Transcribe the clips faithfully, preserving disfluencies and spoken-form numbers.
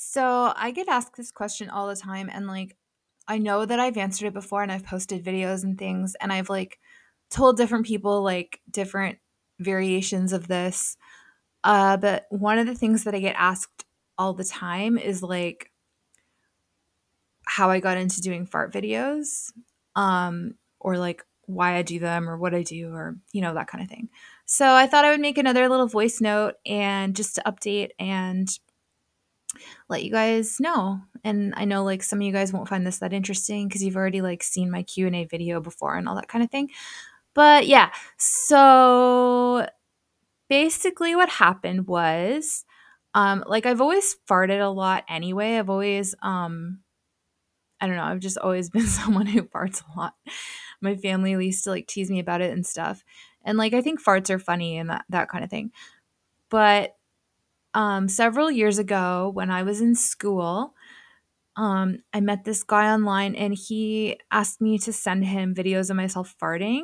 So I get asked this question all the time, and like, I know that I've answered it before and I've posted videos and things, and I've like told different people like different variations of this. Uh, but one of the things that I get asked all the time is like how I got into doing fart videos, um, or like why I do them or what I do, or you know, that kind of thing. So I thought I would make another little voice note and just to update and let you guys know. And I know like some of you guys won't find this that interesting because you've already like seen my Q and A video before and all that kind of thing. But yeah, so basically what happened was um like I've always farted a lot anyway. I've always um I don't know, I've just always been someone who farts a lot. My family used to like tease me about it and stuff. And like I think farts are funny and that that kind of thing. But um several years ago when I was in school, um, I met this guy online and he asked me to send him videos of myself farting.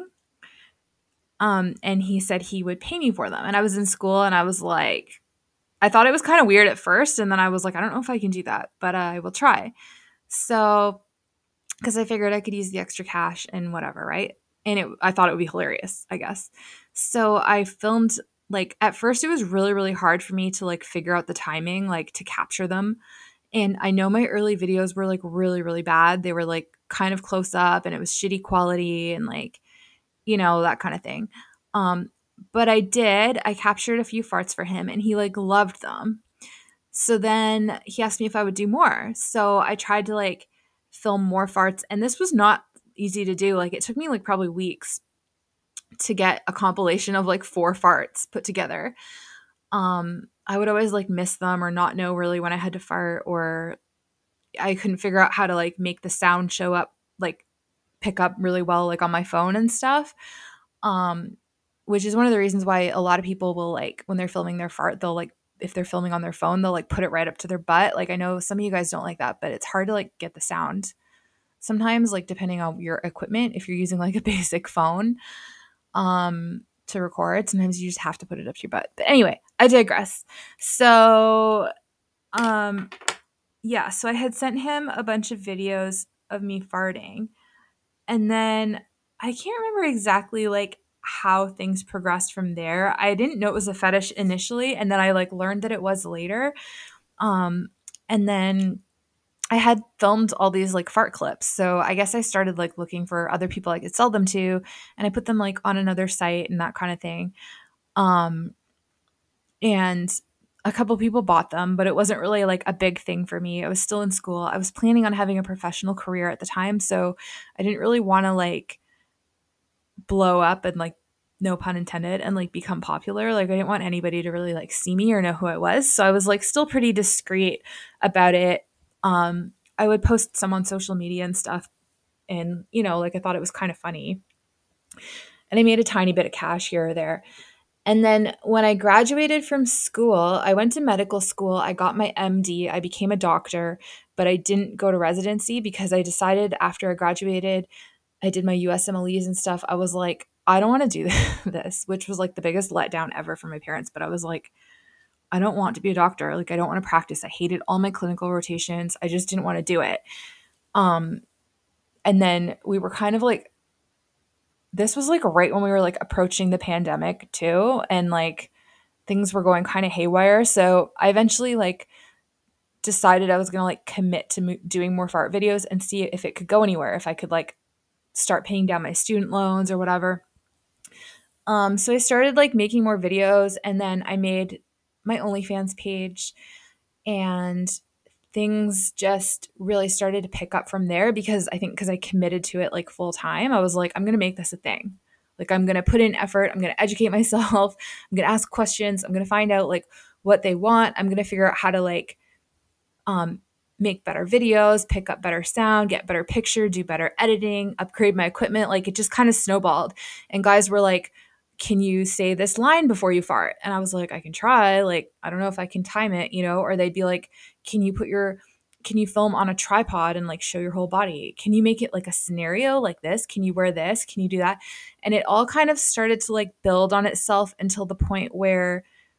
Um, and he said he would pay me for them. And I was in school and I was like, I thought it was kind of weird at first. And then I was like, I don't know if I can do that, but uh, I will try. So, because I figured I could use the extra cash and whatever, right? And it, I thought it would be hilarious, I guess. So I filmed, like, at first it was really, really hard for me to like figure out the timing, like to capture them. And I know my early videos were like really, really bad. They were like kind of close up and it was shitty quality and like, you know, that kind of thing. Um, but I did, I captured a few farts for him and he like loved them. So then he asked me if I would do more. So I tried to like film more farts and this was not easy to do. Like it took me like probably weeks to get a compilation of like four farts put together. Um, I would always like miss them or not know really when I had to fart, or I couldn't figure out how to like make the sound show up, like pick up really well, like on my phone and stuff. Um, which is one of the reasons why a lot of people will like when they're filming their fart, they'll like if they're filming on their phone, they'll like put it right up to their butt. Like I know some of you guys don't like that, but it's hard to like get the sound. Sometimes, like depending on your equipment, if you're using like a basic phone um to record, sometimes you just have to put it up to your butt. But anyway, I digress. So um yeah, so I had sent him a bunch of videos of me farting. And then I can't remember exactly like how things progressed from there. I didn't know it was a fetish initially, and then I like learned that it was later. Um and then I had filmed all these like fart clips. So I guess I started like looking for other people I could sell them to, and I put them like on another site and that kind of thing. Um and a couple people bought them, but it wasn't really like a big thing for me. I was still in school. I was planning on having a professional career at the time, so I didn't really want to like blow up and like no pun intended and like become popular. Like I didn't want anybody to really like see me or know who I was. So I was like still pretty discreet about it. Um I would post some on social media and stuff, and you know, like I thought it was kind of funny. And I made a tiny bit of cash here or there. And then when I graduated from school, I went to medical school. I got my M D. I became a doctor, but I didn't go to residency because I decided after I graduated, I did my U S M L Es and stuff. I was like, I don't want to do this, which was like the biggest letdown ever for my parents. But I was like, I don't want to be a doctor. Like, I don't want to practice. I hated all my clinical rotations. I just didn't want to do it. Um, and then we were kind of like, this was like right when we were like approaching the pandemic too. And like, things were going kind of haywire. So I eventually like decided I was going to like commit to mo- doing more fart videos and see if it could go anywhere, if I could like start paying down my student loans or whatever. Um, so I started like making more videos, and then I made my OnlyFans page, and things just really started to pick up from there because I think because I committed to it like full time, I was like, I'm going to make this a thing. Like, I'm going to put in effort. I'm going to educate myself. I'm going to ask questions. I'm going to find out like what they want. I'm going to figure out how to like um, make better videos, pick up better sound, get better picture, do better editing, upgrade my equipment. Like it just kind of snowballed. And guys were like, can you say this line before you fart? And I was like, I can try. Like, I don't know if I can time it, you know, or they'd be like, can you put your, can you film on a tripod and like show your whole body? Can you make it like a scenario like this? Can you wear this? Can you do that? And it all kind of started to like build on itself until the point where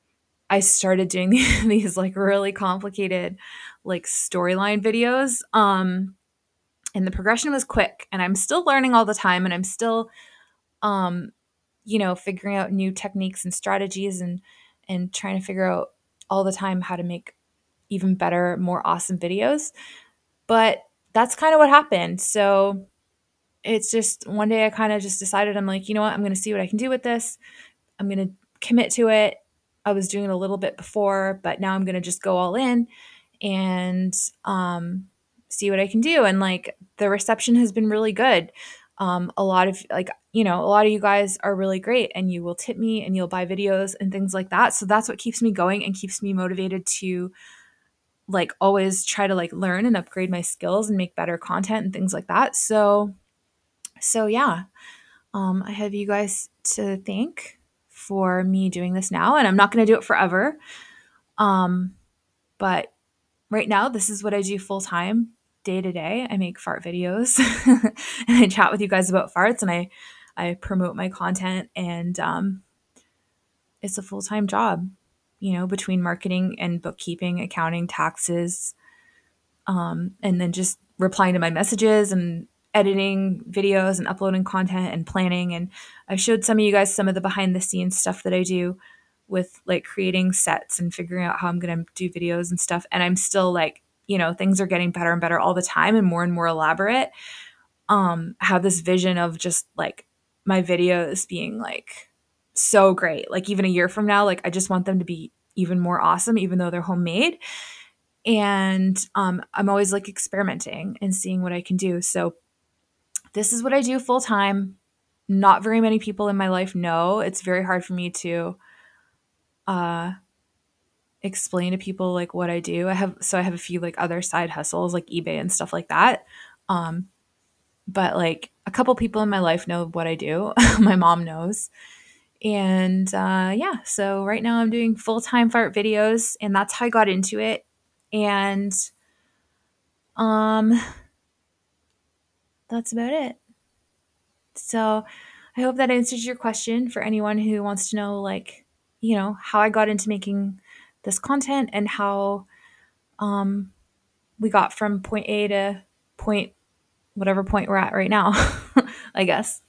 I started doing these like really complicated like storyline videos. Um and the progression was quick, and I'm still learning all the time, and I'm still um you know, figuring out new techniques and strategies, and and trying to figure out all the time how to make even better, more awesome videos. But that's kind of what happened. So it's just one day I kind of just decided, I'm like, you know what, I'm going to see what I can do with this. I'm going to commit to it. I was doing it a little bit before, but now I'm going to just go all in and um, see what I can do. And like the reception has been really good. Um, a lot of like, you know, a lot of you guys are really great, and you will tip me and you'll buy videos and things like that. So that's what keeps me going and keeps me motivated to like always try to like learn and upgrade my skills and make better content and things like that. So, so yeah, um, I have you guys to thank for me doing this now, and I'm not going to do it forever. Um, but right now, this is what I do full time, day to day. I make fart videos and I chat with you guys about farts, and I, I promote my content, and um, it's a full time job, you know, between marketing and bookkeeping, accounting, taxes, um, and then just replying to my messages and editing videos and uploading content and planning. And I showed some of you guys some of the behind the scenes stuff that I do with like creating sets and figuring out how I'm going to do videos and stuff. And I'm still like, you know, things are getting better and better all the time and more and more elaborate. Um, I have this vision of just like my videos being like so great. Like even a year from now, like I just want them to be even more awesome, even though they're homemade. And um, I'm always like experimenting and seeing what I can do. So this is what I do full time. Not very many people in my life know. It's very hard for me to uh, explain to people like what I do. I have so I have a few like other side hustles like eBay and stuff like that. Um, but like a couple people in my life know what I do. My mom knows. And uh, yeah, so right now I'm doing full time fart videos, and that's how I got into it. And um, that's about it. So I hope that answers your question for anyone who wants to know, like, you know, how I got into making this content and how um, we got from point A to point whatever point we're at right now, I guess.